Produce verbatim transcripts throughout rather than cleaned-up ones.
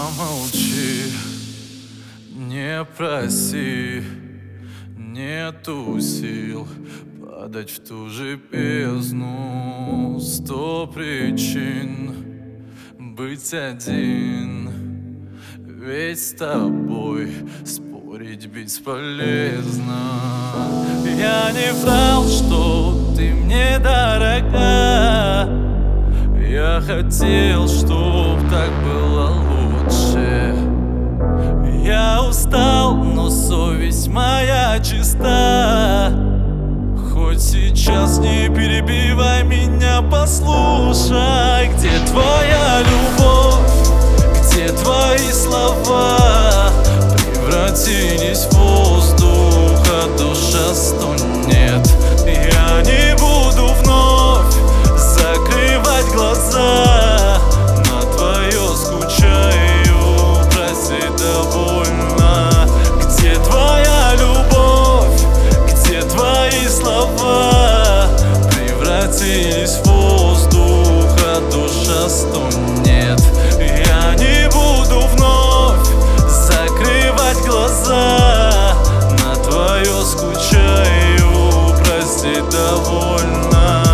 Помолчи, не проси, нету сил падать в ту же бездну. Сто причин быть один, ведь с тобой спорить бесполезно. Я не врал, что ты мне дорога. Я хотел, чтоб так было лучше. Я устал, но совесть моя чиста. Хоть сейчас не перебивай меня, послушай. Где твоя любовь? Где твои слова? Превратились в воздух, а душа стонет. Я не буду вновь закрывать глаза, на твое скучаю, прости, довольно. Где твоя любовь? Где твои слова? Превратились в воздух, а душа стонет. Я не буду вновь закрывать глаза, на твое скучаю, прости, довольно.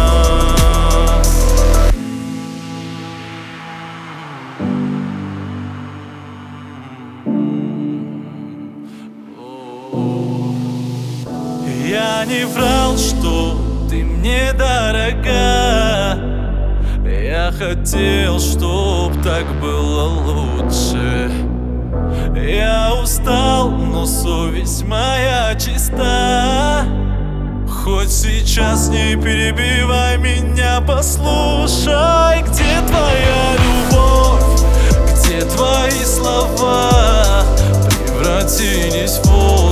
Я не врал, что ты мне дорога. Я хотел, чтоб так было лучше. Я устал, но совесть моя чиста. Хоть сейчас не перебивай меня, послушай. Где твоя любовь? Где твои слова? Превратились в воздух,